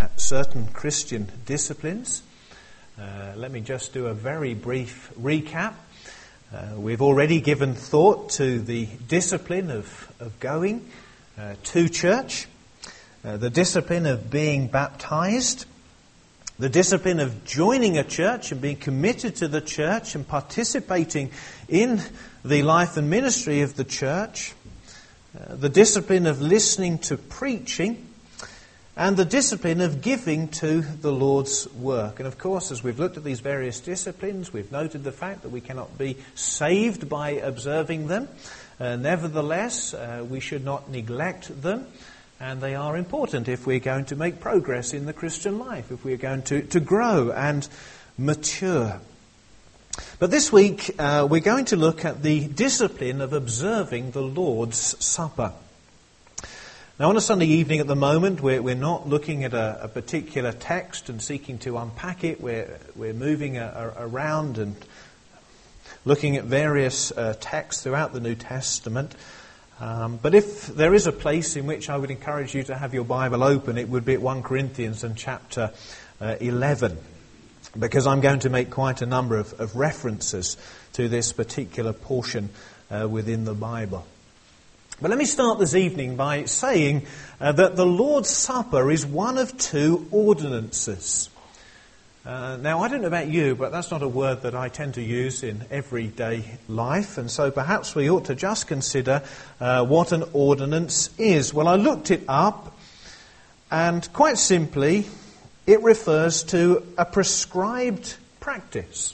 at certain Christian disciplines. Let me just do a very brief recap. We've already given thought to the discipline of going to church, the discipline of being baptized, the discipline of joining a church and being committed to the church and participating in the life and ministry of the church, the discipline of listening to preaching, and the discipline of giving to the Lord's work. And of course, as we've looked at these various disciplines, we've noted the fact that we cannot be saved by observing them. Nevertheless, we should not neglect them, and they are important if we're going to make progress in the Christian life, if we're going to grow and mature. But this week, we're going to look at the discipline of observing the Lord's Supper. Now, on a Sunday evening at the moment, we're not looking at a particular text and seeking to unpack it. We're moving around and looking at various texts throughout the New Testament. But if there is a place in which I would encourage you to have your Bible open, it would be at 1 Corinthians and chapter 11, because I'm going to make quite a number of references to this particular portion within the Bible. But let me start this evening by saying that the Lord's Supper is one of two ordinances. Now, I don't know about you, but that's not a word that I tend to use in everyday life, and so perhaps we ought to just consider what an ordinance is. Well, I looked it up, and quite simply, it refers to a prescribed practice.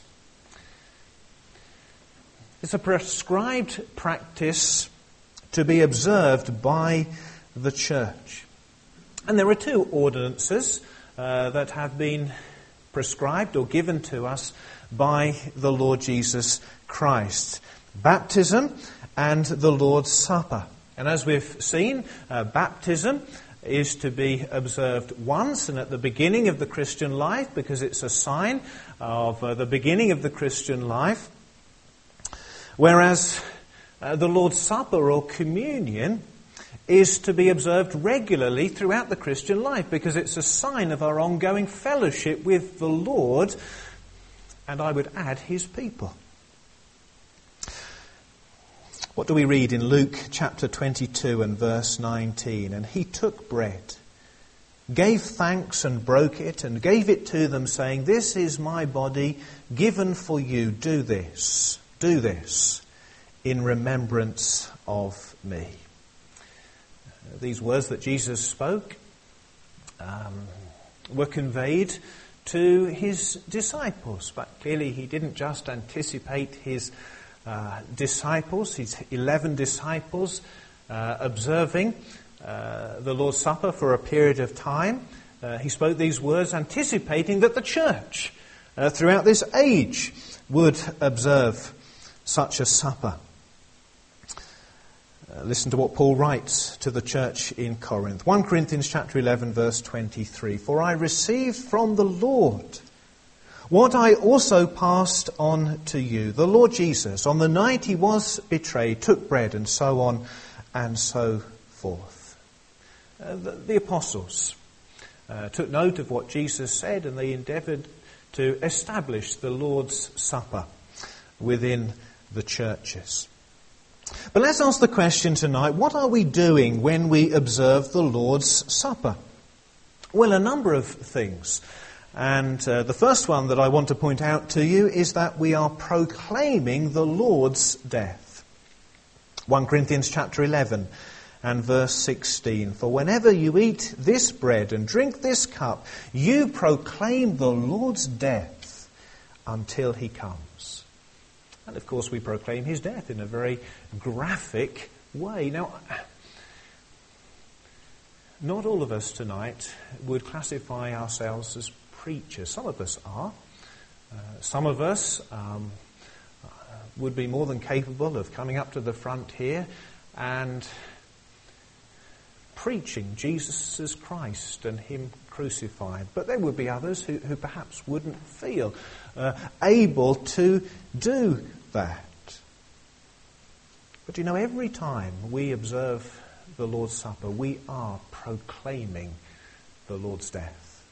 It's a prescribed practice to be observed by the church. And there are two ordinances that have been prescribed or given to us by the Lord Jesus Christ: baptism and the Lord's Supper. And as we've seen, baptism is to be observed once and at the beginning of the Christian life, because it's a sign of the beginning of the Christian life. Whereas the Lord's Supper or communion is to be observed regularly throughout the Christian life, because it's a sign of our ongoing fellowship with the Lord, and I would add, His people. What do we read in Luke chapter 22 and verse 19? And he took bread, gave thanks and broke it, and gave it to them, saying, "This is my body given for you. Do this in remembrance of me." These words that Jesus spoke were conveyed to His disciples, but clearly He didn't just anticipate His disciples, His 11 disciples, observing the Lord's Supper for a period of time. He spoke these words anticipating that the church throughout this age would observe such a supper. Listen to what Paul writes to the church in Corinth. 1 Corinthians chapter 11 verse 23. "For I received from the Lord what I also passed on to you. The Lord Jesus, on the night He was betrayed, took bread," and so on and so forth. The apostles took note of what Jesus said, and they endeavoured to establish the Lord's Supper within the churches. But let's ask the question tonight, what are we doing when we observe the Lord's Supper? Well, a number of things. And the first one that I want to point out to you is that we are proclaiming the Lord's death. 1 Corinthians chapter 11 and verse 16. "For whenever you eat this bread and drink this cup, you proclaim the Lord's death until He comes." And of course we proclaim His death in a very graphic way. Now, not all of us tonight would classify ourselves as preachers. Some of us are. Some of us would be more than capable of coming up to the front here and preaching Jesus Christ and Him crucified. But there would be others who perhaps wouldn't feel able to do that. But you know, every time we observe the Lord's Supper, we are proclaiming the Lord's death.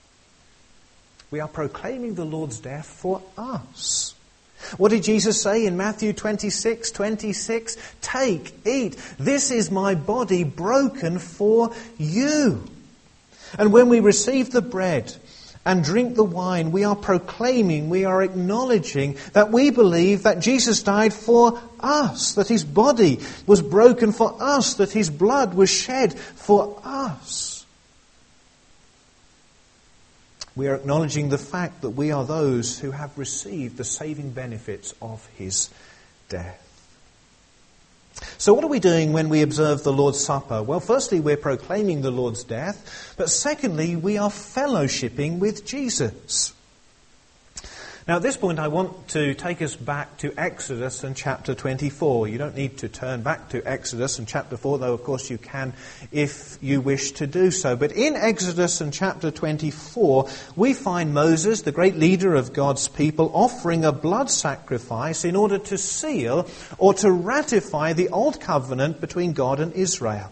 We are proclaiming the Lord's death for us. What did Jesus say in Matthew 26:26? Take, eat, this is my body broken for you. And when we receive the bread and drink the wine, we are proclaiming, we are acknowledging that we believe that Jesus died for us, that his body was broken for us, that his blood was shed for us. We are acknowledging the fact that we are those who have received the saving benefits of his death. So what are we doing when we observe the Lord's Supper? Well, firstly, we're proclaiming the Lord's death, but secondly, we are fellowshipping with Jesus. Now, at this point, I want to take us back to Exodus and chapter 24. You don't need to turn back to Exodus and chapter 4, though, of course, you can if you wish to do so. But in Exodus and chapter 24, we find Moses, the great leader of God's people, offering a blood sacrifice in order to seal or to ratify the old covenant between God and Israel.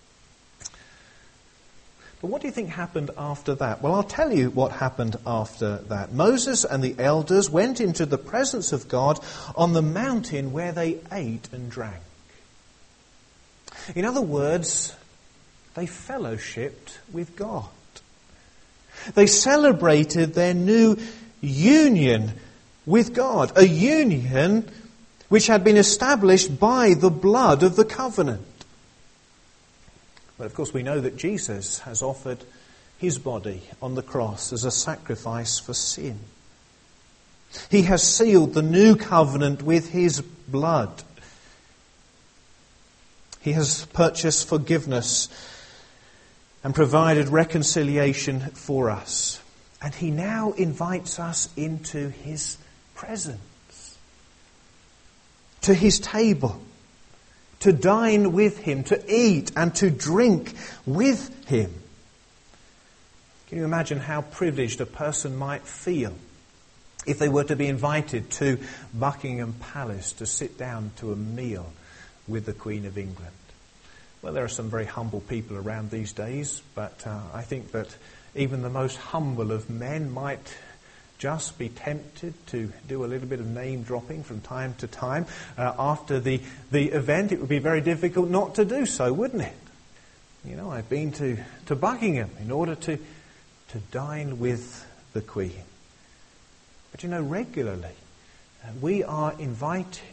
But what do you think happened after that? Well, I'll tell you what happened after that. Moses and the elders went into the presence of God on the mountain where they ate and drank. In other words, they fellowshipped with God. They celebrated their new union with God, a union which had been established by the blood of the covenant. But of course we know that Jesus has offered his body on the cross as a sacrifice for sin. He has sealed the new covenant with his blood. He has purchased forgiveness and provided reconciliation for us. And he now invites us into his presence, to his table, to dine with him, to eat and to drink with him. Can you imagine how privileged a person might feel if they were to be invited to Buckingham Palace to sit down to a meal with the Queen of England? Well, there are some very humble people around these days, but I think that even the most humble of men might just be tempted to do a little bit of name dropping from time to time. After the event, it would be very difficult not to do so, wouldn't it? You know, I've been to Buckingham in order to dine with the Queen. But you know, regularly we are invited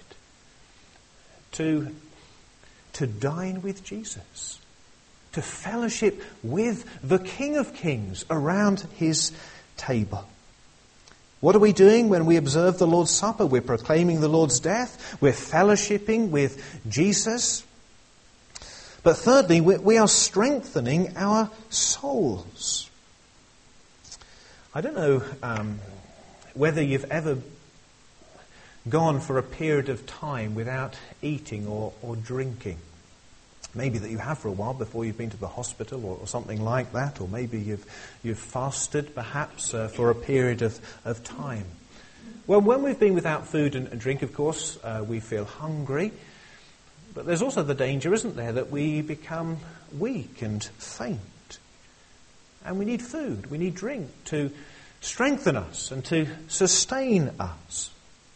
to dine with Jesus, to fellowship with the King of Kings around his table. What are we doing when we observe the Lord's Supper? We're proclaiming the Lord's death. We're fellowshipping with Jesus. But thirdly, we are strengthening our souls. I don't know whether you've ever gone for a period of time without eating or drinking. Maybe that you have for a while before you've been to the hospital or something like that, or maybe you've fasted perhaps for a period of time. Well, when we've been without food and drink, of course, we feel hungry. But there's also the danger, isn't there, that we become weak and faint. And we need food, we need drink to strengthen us and to sustain us.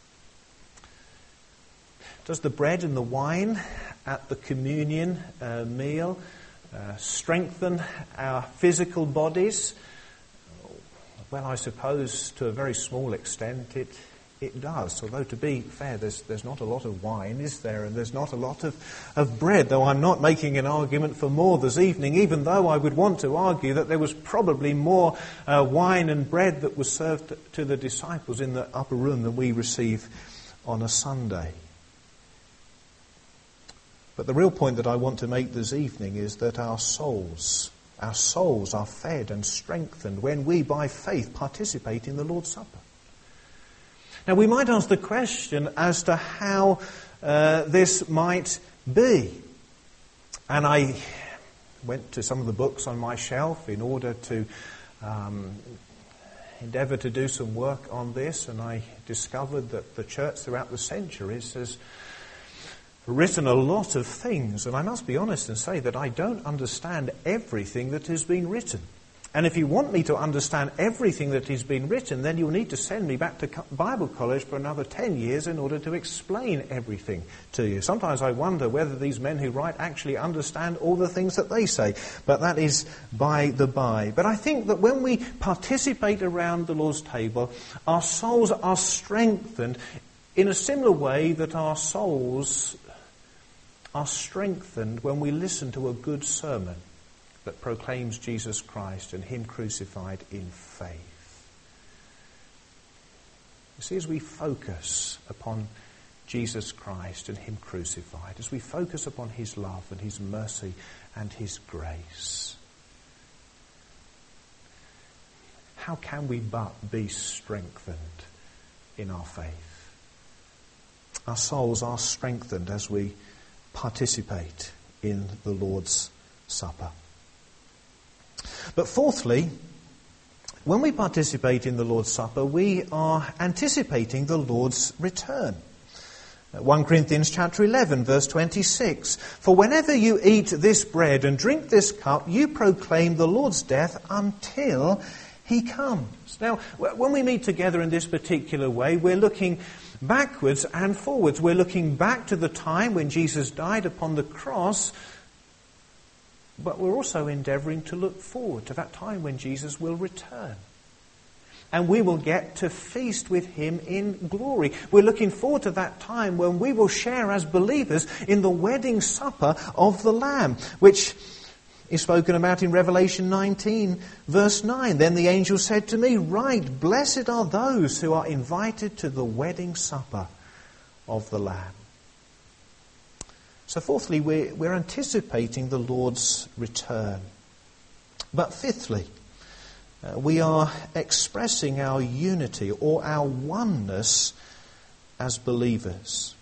Does the bread and the wine at the communion meal strengthen our physical bodies? Well, I suppose to a very small extent it does. Although to be fair, there's not a lot of wine, is there? And there's not a lot of bread, though I'm not making an argument for more this evening, even though I would want to argue that there was probably more wine and bread that was served to the disciples in the upper room than we receive on a Sunday. But the real point that I want to make this evening is that our souls are fed and strengthened when we, by faith, participate in the Lord's Supper. Now, we might ask the question as to how this might be. And I went to some of the books on my shelf in order to endeavour to do some work on this, and I discovered that the church throughout the centuries has written a lot of things, and I must be honest and say that I don't understand everything that has been written. And if you want me to understand everything that has been written, then you'll need to send me back to Bible college for another 10 years in order to explain everything to you. Sometimes I wonder whether these men who write actually understand all the things that they say. But that is by the by. But I think that when we participate around the Lord's table, our souls are strengthened in a similar way that our souls are strengthened when we listen to a good sermon that proclaims Jesus Christ and Him crucified in faith. You see, as we focus upon Jesus Christ and Him crucified, as we focus upon His love and His mercy and His grace, how can we but be strengthened in our faith? Our souls are strengthened as we participate in the Lord's Supper. But fourthly, when we participate in the Lord's Supper, we are anticipating the Lord's return. 1 Corinthians chapter 11, verse 26. For whenever you eat this bread and drink this cup, you proclaim the Lord's death until He comes. Now, when we meet together in this particular way, we're looking backwards and forwards. We're looking back to the time when Jesus died upon the cross, but we're also endeavouring to look forward to that time when Jesus will return. And we will get to feast with Him in glory. We're looking forward to that time when we will share as believers in the wedding supper of the Lamb, which is spoken about in Revelation 19, verse 9. Then the angel said to me, "Write, blessed are those who are invited to the wedding supper of the Lamb." So fourthly, we're anticipating the Lord's return. But fifthly, we are expressing our unity or our oneness as believers.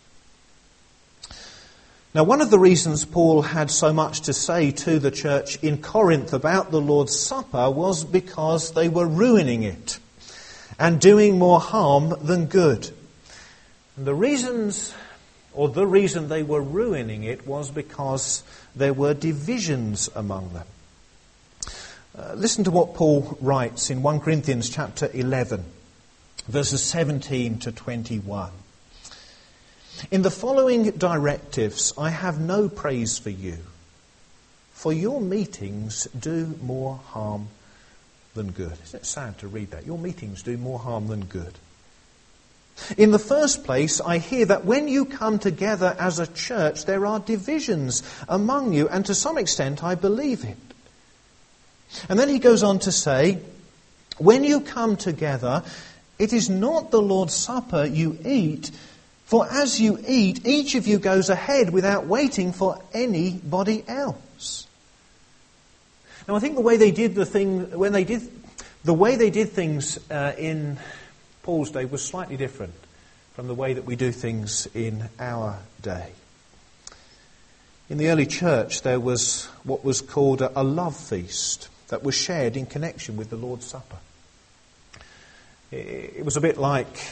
Now, one of the reasons Paul had so much to say to the church in Corinth about the Lord's Supper was because they were ruining it and doing more harm than good. And the reason they were ruining it was because there were divisions among them. Listen to what Paul writes in 1 Corinthians chapter 11, verses 17 to 21. In the following directives, I have no praise for you, for your meetings do more harm than good. Isn't it sad to read that? Your meetings do more harm than good. In the first place, I hear that when you come together as a church, there are divisions among you, and to some extent I believe it. And then he goes on to say, when you come together, it is not the Lord's Supper you eat, for as you eat, each of you goes ahead without waiting for anybody else. Now, I think the way they did things in Paul's day was slightly different from the way that we do things in our day. In the early church, there was what was called a love feast that was shared in connection with the Lord's Supper. It was a bit like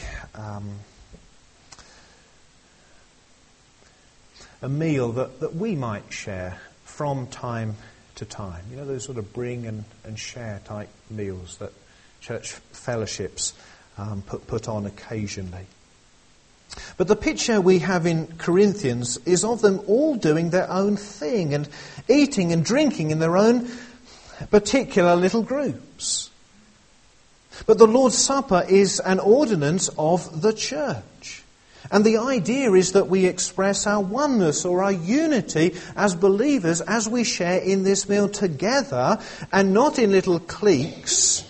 a meal that we might share from time to time. You know, those sort of bring and share type meals that church fellowships put on occasionally. But the picture we have in Corinthians is of them all doing their own thing and eating and drinking in their own particular little groups. But the Lord's Supper is an ordinance of the church. And the idea is that we express our oneness or our unity as believers as we share in this meal together and not in little cliques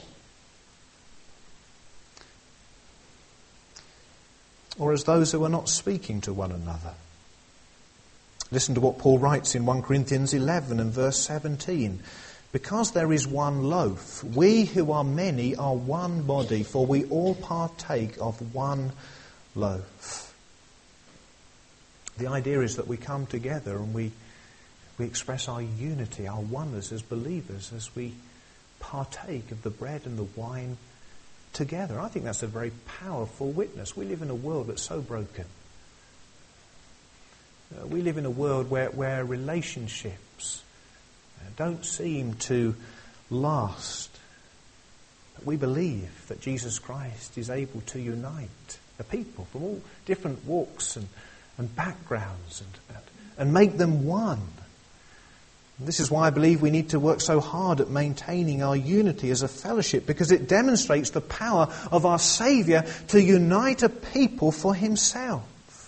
or as those who are not speaking to one another. Listen to what Paul writes in 1 Corinthians 11 and verse 17. Because there is one loaf, we who are many are one body, for we all partake of one loaf. The idea is that we come together and we express our unity, our oneness as believers as we partake of the bread and the wine together. I think that's a very powerful witness. We live in a world that's so broken. We live in a world where relationships don't seem to last. we believe that Jesus Christ is able to unite a people from all different walks and backgrounds and make them one. And this is why I believe we need to work so hard at maintaining our unity as a fellowship, because it demonstrates the power of our Saviour to unite a people for himself.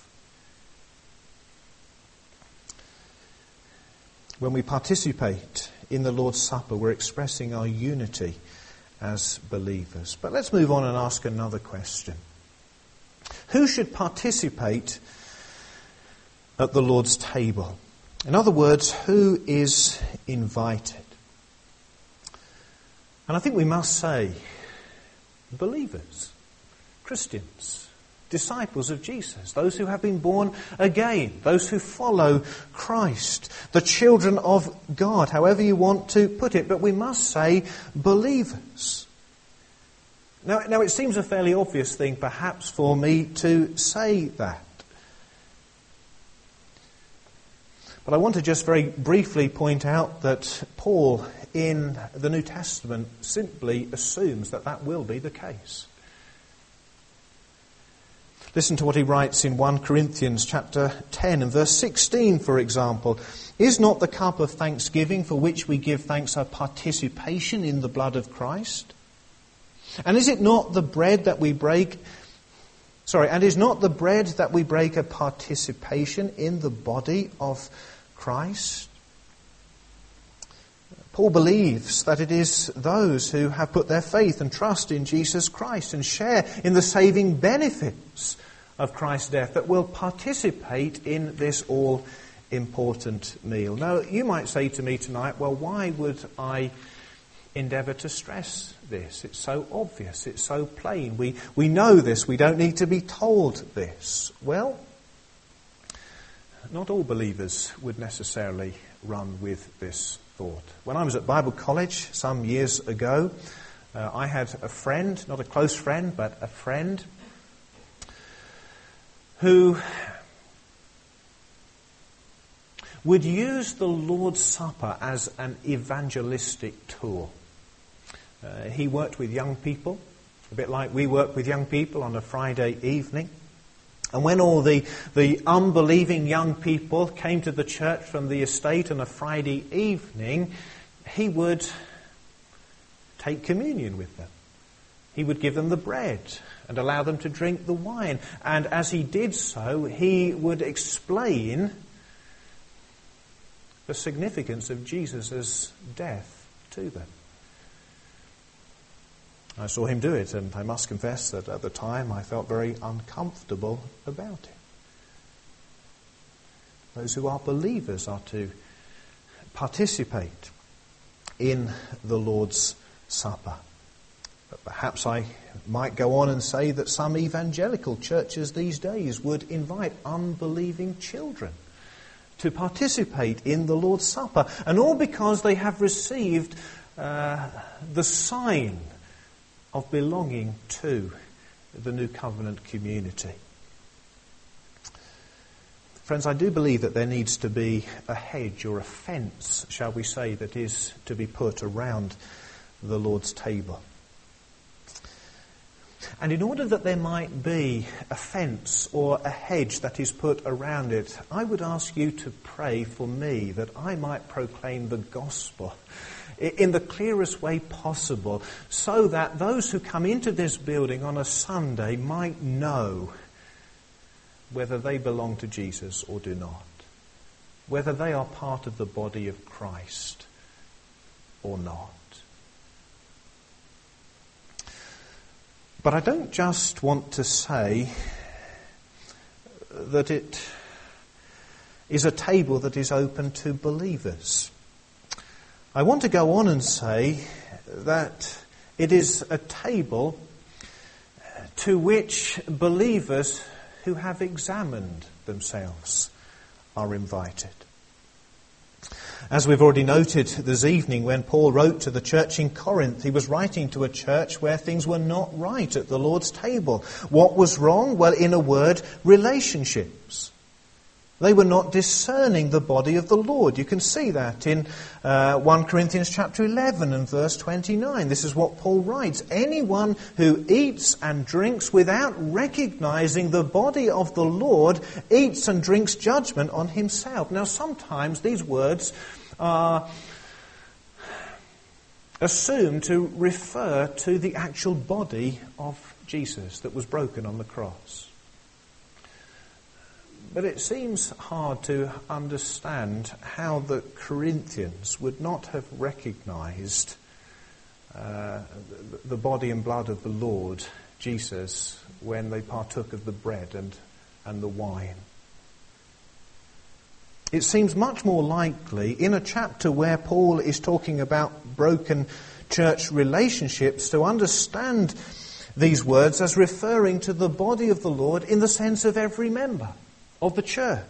When we participate in the Lord's Supper, we're expressing our unity as believers. But let's move on and ask another question. Who should participate at the Lord's table? In other words, who is invited? And I think we must say believers, Christians, disciples of Jesus, those who have been born again, those who follow Christ, the children of God, however you want to put it. But we must say believers. Now it seems a fairly obvious thing perhaps for me to say that. But I want to just very briefly point out that Paul in the New Testament simply assumes that that will be the case. Listen to what he writes in 1 Corinthians chapter 10 and verse 16, for example. Is not the cup of thanksgiving for which we give thanks a participation in the blood of Christ? And is it not the bread that we break... and is not the bread that we break a participation in the body of Christ? Paul believes that it is those who have put their faith and trust in Jesus Christ and share in the saving benefits of Christ's death that will participate in this all-important meal. Now, you might say to me tonight, well, why would I endeavour to stress this? It's so obvious, it's so plain. We know this, we don't need to be told this. Well, not all believers would necessarily run with this thought. When I was at Bible college some years ago, I had a friend, not a close friend, but a friend who would use the Lord's Supper as an evangelistic tool. He worked with young people, a bit like we work with young people on a Friday evening. And when all the unbelieving young people came to the church from the estate on a Friday evening, he would take communion with them. He would give them the bread and allow them to drink the wine. And as he did so, he would explain the significance of Jesus' death to them. I saw him do it, and I must confess that at the time I felt very uncomfortable about it. Those who are believers are to participate in the Lord's Supper. But perhaps I might go on and say that some evangelical churches these days would invite unbelieving children to participate in the Lord's Supper, and all because they have received the sign of belonging to the New Covenant community. Friends, I do believe that there needs to be a hedge or a fence, shall we say, that is to be put around the Lord's table. And in order that there might be a fence or a hedge that is put around it, I would ask you to pray for me that I might proclaim the gospel in the clearest way possible, so that those who come into this building on a Sunday might know whether they belong to Jesus or do not, whether they are part of the body of Christ or not. But I don't just want to say that it is a table that is open to believers. I want to go on and say that it is a table to which believers who have examined themselves are invited. As we've already noted this evening, when Paul wrote to the church in Corinth, he was writing to a church where things were not right at the Lord's table. What was wrong? Well, in a word, relationships. They were not discerning the body of the Lord. You can see that in 1 Corinthians chapter 11 and verse 29. This is what Paul writes. Anyone who eats and drinks without recognizing the body of the Lord eats and drinks judgment on himself. Now, sometimes these words are assumed to refer to the actual body of Jesus that was broken on the cross. But it seems hard to understand how the Corinthians would not have recognized the body and blood of the Lord Jesus when they partook of the bread and the wine. It seems much more likely in a chapter where Paul is talking about broken church relationships to understand these words as referring to the body of the Lord in the sense of every member of the church.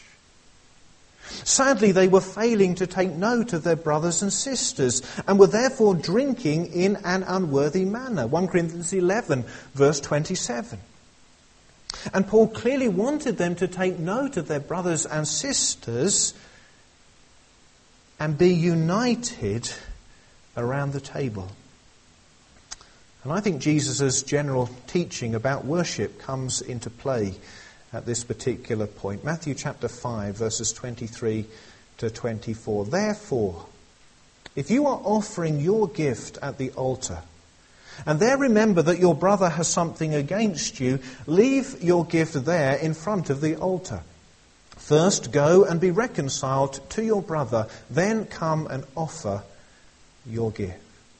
Sadly, they were failing to take note of their brothers and sisters and were therefore drinking in an unworthy manner. 1 Corinthians 11, verse 27. And Paul clearly wanted them to take note of their brothers and sisters and be united around the table. And I think Jesus' general teaching about worship comes into play at this particular point. Matthew chapter 5, verses 23 to 24. Therefore, if you are offering your gift at the altar, and there remember that your brother has something against you, leave your gift there in front of the altar. First go and be reconciled to your brother, then come and offer your gift.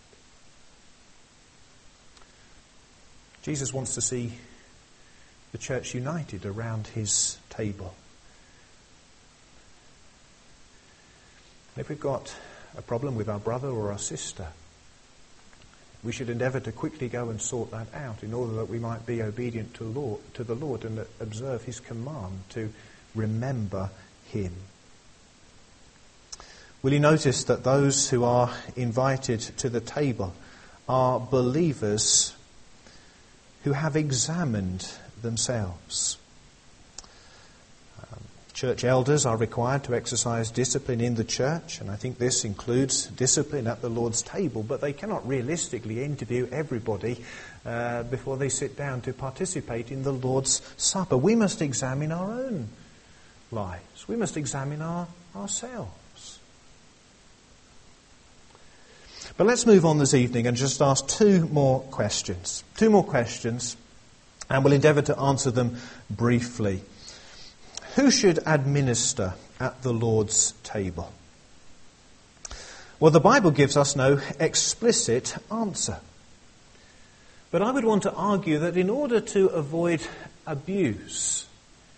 Jesus wants to see the church united around his table. If we've got a problem with our brother or our sister, we should endeavour to quickly go and sort that out in order that we might be obedient to the Lord and observe his command to remember him. Will you notice that those who are invited to the table are believers who have examined themselves? Church elders are required to exercise discipline in the church, and I think this includes discipline at the Lord's table, but they cannot realistically interview everybody before they sit down to participate in the Lord's Supper. We must examine our own lives. We must examine ourselves. But let's move on this evening and just ask two more questions, and we'll endeavour to answer them briefly. Who should administer at the Lord's table? Well, the Bible gives us no explicit answer. But I would want to argue that in order to avoid abuse,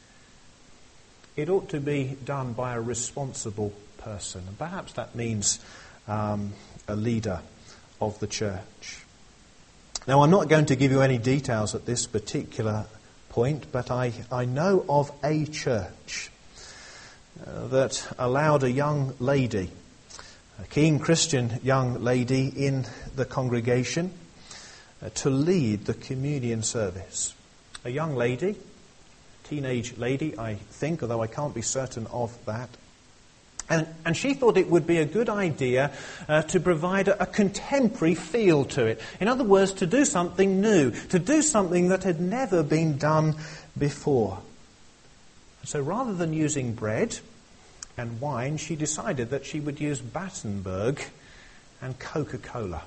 it ought to be done by a responsible person. And perhaps that means a leader of the church. Now, I'm not going to give you any details at this particular point, but I know of a church that allowed a young lady, a keen Christian young lady in the congregation, to lead the communion service. A young lady, teenage lady, I think, although I can't be certain of that. And she thought it would be a good idea to provide a contemporary feel to it. In other words, to do something new, to do something that had never been done before. So rather than using bread and wine, she decided that she would use Battenberg and Coca-Cola.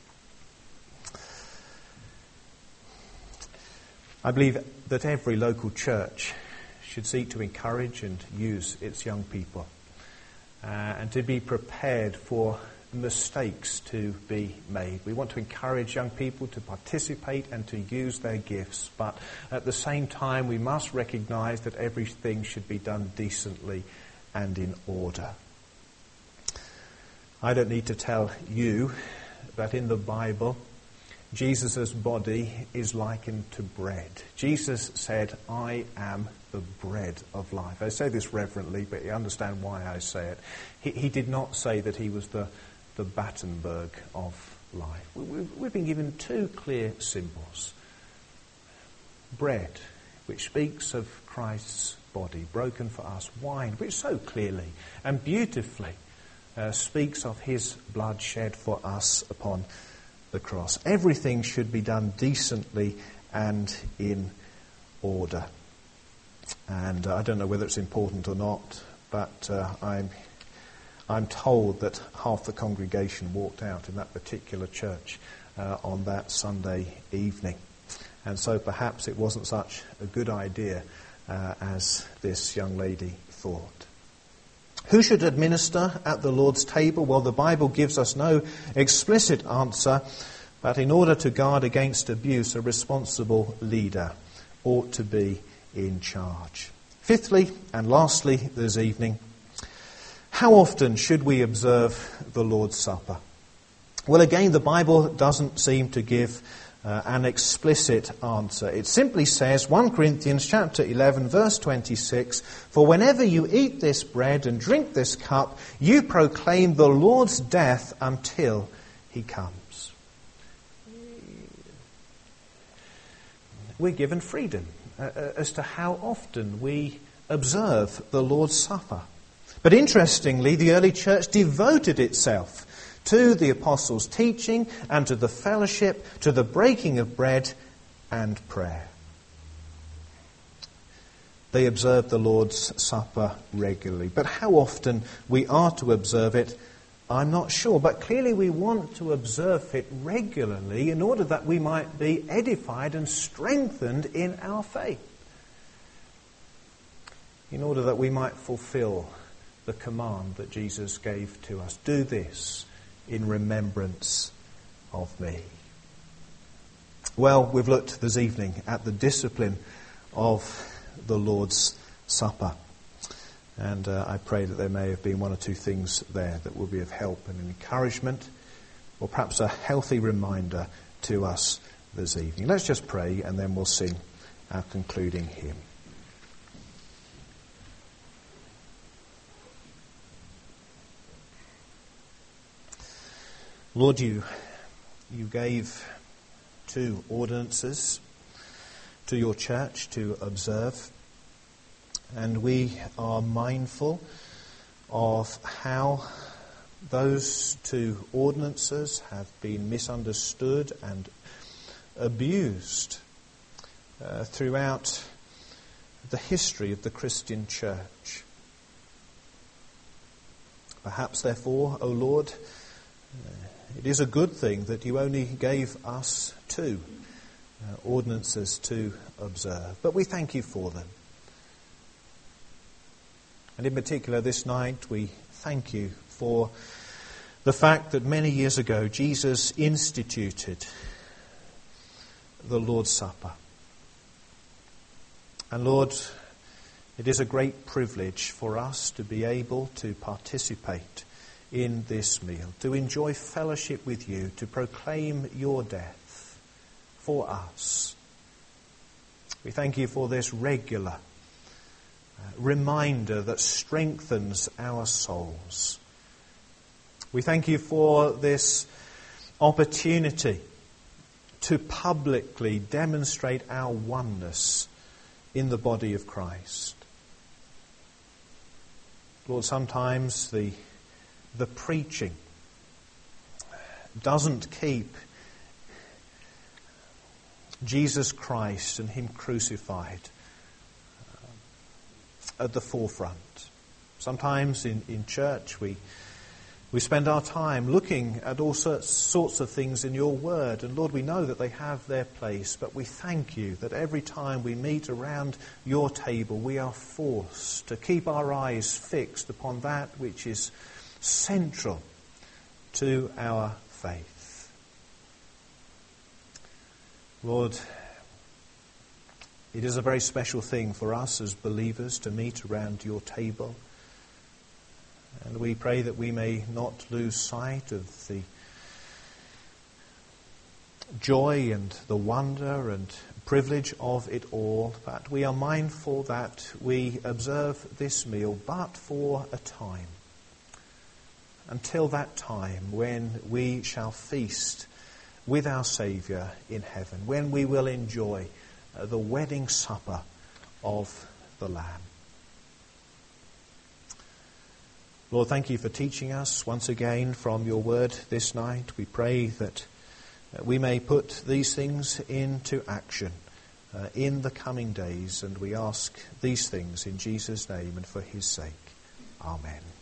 I believe that every local church should seek to encourage and use its young people. And to be prepared for mistakes to be made. We want to encourage young people to participate and to use their gifts, but at the same time we must recognise that everything should be done decently and in order. I don't need to tell you that in the Bible, Jesus' body is likened to bread. Jesus said, "I am the bread of life." I say this reverently, but you understand why I say it. He did not say that he was the Battenberg of life. We've been given two clear symbols. Bread, which speaks of Christ's body, broken for us, wine, which so clearly and beautifully speaks of his blood shed for us upon the cross. Everything should be done decently and in order. And I don't know whether it's important or not, but I'm told that half the congregation walked out in that particular church on that Sunday evening. And so perhaps it wasn't such a good idea as this young lady thought. Who should administer at the Lord's table? Well, the Bible gives us no explicit answer, but in order to guard against abuse, a responsible leader ought to be in charge. Fifthly, and lastly this evening, how often should we observe the Lord's Supper? Well, again, the Bible doesn't seem to give an explicit answer. It simply says, 1 Corinthians chapter 11, verse 26, "For whenever you eat this bread and drink this cup, you proclaim the Lord's death until he comes." We're given freedom as to how often we observe the Lord's Supper. But interestingly, the early church devoted itself to the apostles' teaching and to the fellowship, to the breaking of bread and prayer. They observed the Lord's Supper regularly. But how often we are to observe it, I'm not sure. But clearly we want to observe it regularly in order that we might be edified and strengthened in our faith. In order that we might fulfill the command that Jesus gave to us. Do this in remembrance of me. Well, we've looked this evening at the discipline of the Lord's Supper. And I pray that there may have been one or two things there that will be of help and encouragement, or perhaps a healthy reminder to us this evening. Let's just pray and then we'll sing our concluding hymn. Lord, you gave 2 ordinances to your church to observe, and we are mindful of how those 2 ordinances have been misunderstood and abused throughout the history of the Christian church. Perhaps, therefore, O Lord, it is a good thing that you only gave us 2 ordinances to observe. But we thank you for them. And in particular this night we thank you for the fact that many years ago Jesus instituted the Lord's Supper. And Lord, it is a great privilege for us to be able to participate in this meal, to enjoy fellowship with you, to proclaim your death for us. We thank you for this regular reminder that strengthens our souls. We thank you for this opportunity to publicly demonstrate our oneness in the body of Christ. Lord, sometimes the preaching doesn't keep Jesus Christ and him crucified at the forefront. Sometimes in church we spend our time looking at all sorts of things in your word, and Lord, we know that they have their place, but we thank you that every time we meet around your table we are forced to keep our eyes fixed upon that which is central to our faith. Lord, it is a very special thing for us as believers to meet around your table. And we pray that we may not lose sight of the joy and the wonder and privilege of it all, but we are mindful that we observe this meal but for a time. Until that time when we shall feast with our Saviour in heaven, when we will enjoy the wedding supper of the Lamb. Lord, thank you for teaching us once again from your word this night. We pray that we may put these things into action in the coming days, and we ask these things in Jesus' name and for his sake. Amen.